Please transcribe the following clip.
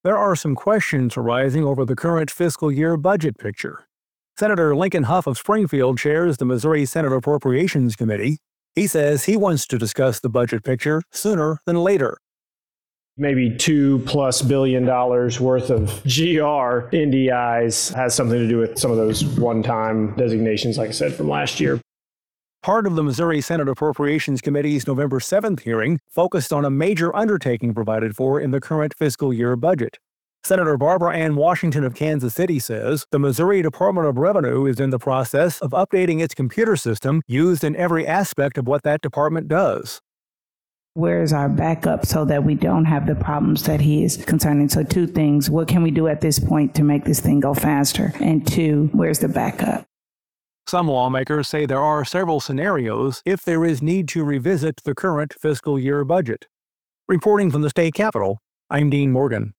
there are some questions arising over the current fiscal year budget picture. Senator Lincoln Huff of Springfield chairs the Missouri Senate Appropriations Committee. He says he wants to discuss the budget picture sooner than later. Maybe $2+ billion worth of GR NDIs has something to do with some of those one-time designations, like I said, from last year. Part of the Missouri Senate Appropriations Committee's November 7th hearing focused on a major undertaking provided for in the current fiscal year budget. Senator Barbara Ann Washington of Kansas City says the Missouri Department of Revenue is in the process of updating its computer system used in every aspect of what that department does. Where is our backup so that we don't have the problems that he is concerning? So 2 things. What can we do at this point to make this thing go faster? And 2, where's the backup? Some lawmakers say there are several scenarios if there is need to revisit the current fiscal year budget. Reporting from the state capitol, I'm Dean Morgan.